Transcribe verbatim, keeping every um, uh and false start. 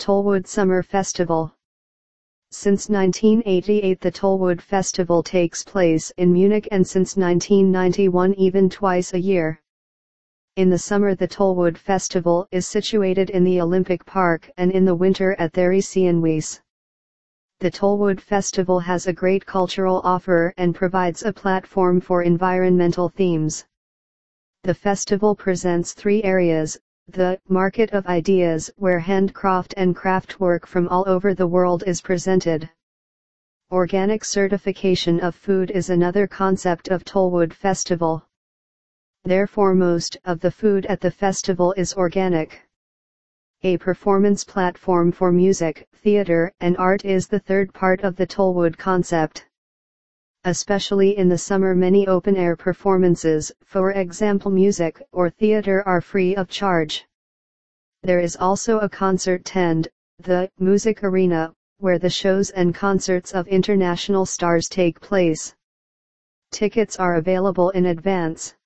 Tollwood Summer Festival. Since nineteen eighty-eight the Tollwood Festival takes place in Munich, and since nineteen ninety-one even twice a year. In the summer the Tollwood Festival is situated in the Olympic Park, and in the winter at Theresienwiese. The Tollwood Festival has a great cultural offer and provides a platform for environmental themes. The festival presents three areas: the Market of Ideas, where handcraft and craft work from all over the world is presented. Organic certification of food is another concept of Tollwood Festival. Therefore most of the food at the festival is organic. A performance platform for music, theater, and art is the third part of the Tollwood concept. Especially in the summer many open-air performances, for example music or theater, are free of charge. There is also a concert tent, the Music Arena, where the shows and concerts of international stars take place. Tickets are available in advance.